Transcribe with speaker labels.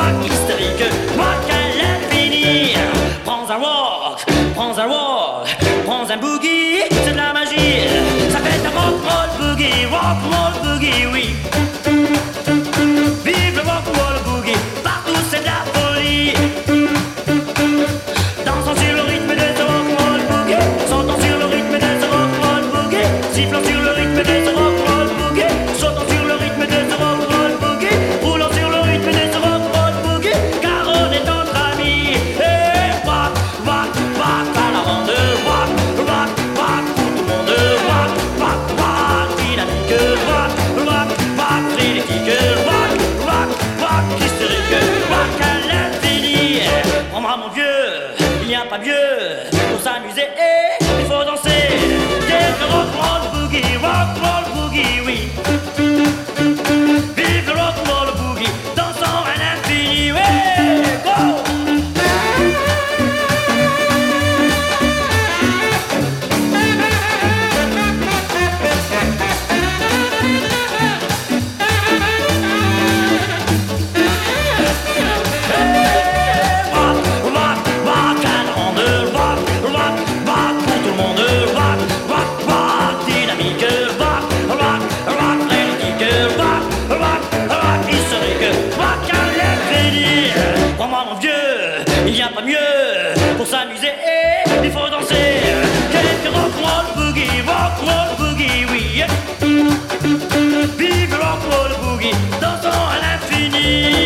Speaker 1: rock hystérique, rock à l'infini. Prends un walk, prends un boogie, c'est de la magie. Ça fait un rock roll boogie, oui. Vive le rock roll boogie, partout c'est de la folie. Dansons sur le rythme de ce rock roll boogie, sautons sur le rythme de ce rock roll boogie, sifflons sur le rythme de ce rock roll boogie, sautons sur le rythme de ce rock roll boogie, roulons sur le rythme de ce rock roll boogie, car on est entre amis. Et rock, rock, rock à la ronde, rock, rock, rock pour tout le monde, rock, rock, rock dynamique, rock, rock, rock frénétique, rock, rock, rock hystérique, rock à l'infini. Prends-moi mon vieux, il n'y a pas mieux pour s'amuser et il faut danser. Quelques rock roll boogie, oui. Vive le rock roll boogie, dansons à l'infini, ouais, go! Il n'y a pas mieux pour s'amuser et il faut danser. Quelques rock roll boogie, oui. Vive le rock roll boogie, dansons à l'infini.